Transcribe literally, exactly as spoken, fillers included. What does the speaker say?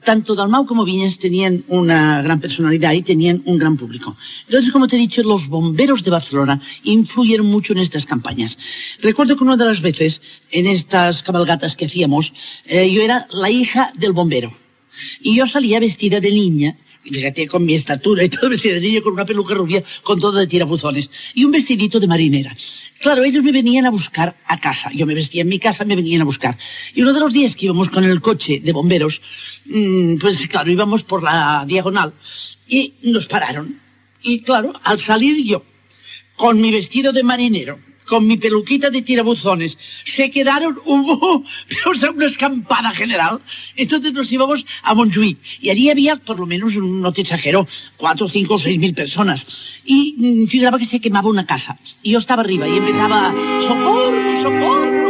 Tanto Dalmau como Viñas tenían una gran personalidad y tenían un gran público. Entonces, como te he dicho, los bomberos de Barcelona influyeron mucho en estas campañas. Recuerdo que una de las veces, en estas cabalgatas que hacíamos, eh, yo era la hija del bombero. Y yo salía vestida de niña, fíjate, con mi estatura y todo, vestida de niña, con una peluca rubia, con todo de tirabuzones, y un vestidito de marinera. Claro, ellos me venían a buscar a casa. Yo me vestía en mi casa, me venían a buscar. Y uno de los días que íbamos con el coche de bomberos, mmm, pues claro, íbamos por la diagonal y nos pararon. Y claro, al salir yo, con mi vestido de marinero, con mi peluquita de tirabuzones, se quedaron, hubo, pero, o sea, una escampada general. Entonces nos íbamos a Montjuïc, y allí había, por lo menos, no te exagero, cuatro, cinco, seis mil personas. Y mmm, figuraba que se quemaba una casa. Y yo estaba arriba y empezaba, ¡socorro, socorro!